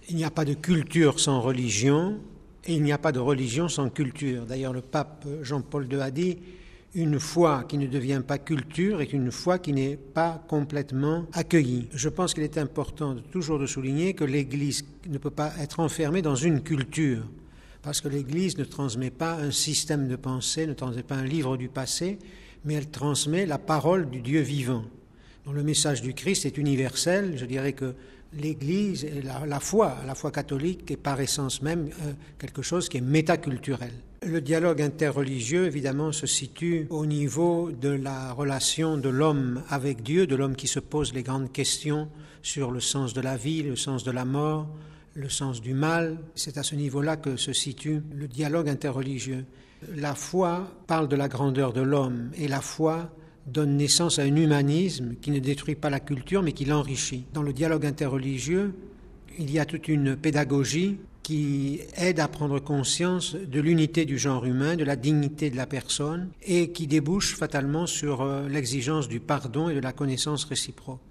Il n'y a pas de culture sans religion et il n'y a pas de religion sans culture. D'ailleurs, le pape Jean-Paul II a dit « Une foi qui ne devient pas culture est une foi qui n'est pas complètement accueillie ». Je pense qu'il est important toujours de souligner que l'Église ne peut pas être enfermée dans une culture, parce que l'Église ne transmet pas un système de pensée, ne transmet pas un livre du passé, mais elle transmet la parole du Dieu vivant. Donc le message du Christ est universel. Je dirais que l'Église, et la foi catholique est par essence même quelque chose qui est métaculturel. Le dialogue interreligieux, évidemment, se situe au niveau de la relation de l'homme avec Dieu, de l'homme qui se pose les grandes questions sur le sens de la vie, le sens de la mort, le sens du mal. C'est à ce niveau-là que se situe le dialogue interreligieux. La foi parle de la grandeur de l'homme et la foi donne naissance à un humanisme qui ne détruit pas la culture mais qui l'enrichit. Dans le dialogue interreligieux, il y a toute une pédagogie qui aide à prendre conscience de l'unité du genre humain, de la dignité de la personne et qui débouche fatalement sur l'exigence du pardon et de la connaissance réciproque.